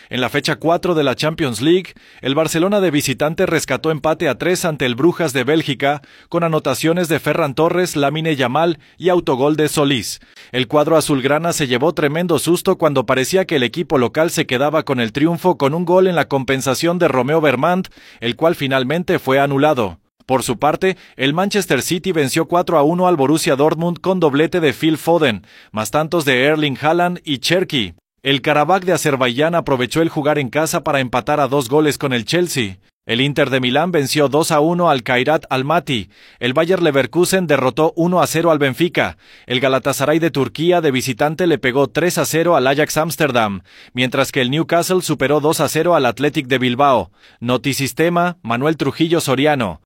En la fecha 4 de la Champions League, el Barcelona de visitante rescató empate a 3 ante el Brujas de Bélgica, con anotaciones de Ferran Torres, Lamine Yamal y autogol de Solís. El cuadro azulgrana se llevó tremendo susto cuando parecía que el equipo local se quedaba con el triunfo con un gol en la compensación de Romeo Vermand, el cual finalmente fue anulado. Por su parte, el Manchester City venció 4-1 al Borussia Dortmund con doblete de Phil Foden, más tantos de Erling Haaland y Cherki. El Karabakh de Azerbaiyán aprovechó el jugar en casa para empatar a 2 goles con el Chelsea. El Inter de Milán venció 2-1 al Kairat Almaty. El Bayer Leverkusen derrotó 1-0 al Benfica. El Galatasaray de Turquía de visitante le pegó 3-0 al Ajax Ámsterdam, mientras que el Newcastle superó 2-0 al Athletic de Bilbao. Notisistema, Manuel Trujillo Soriano.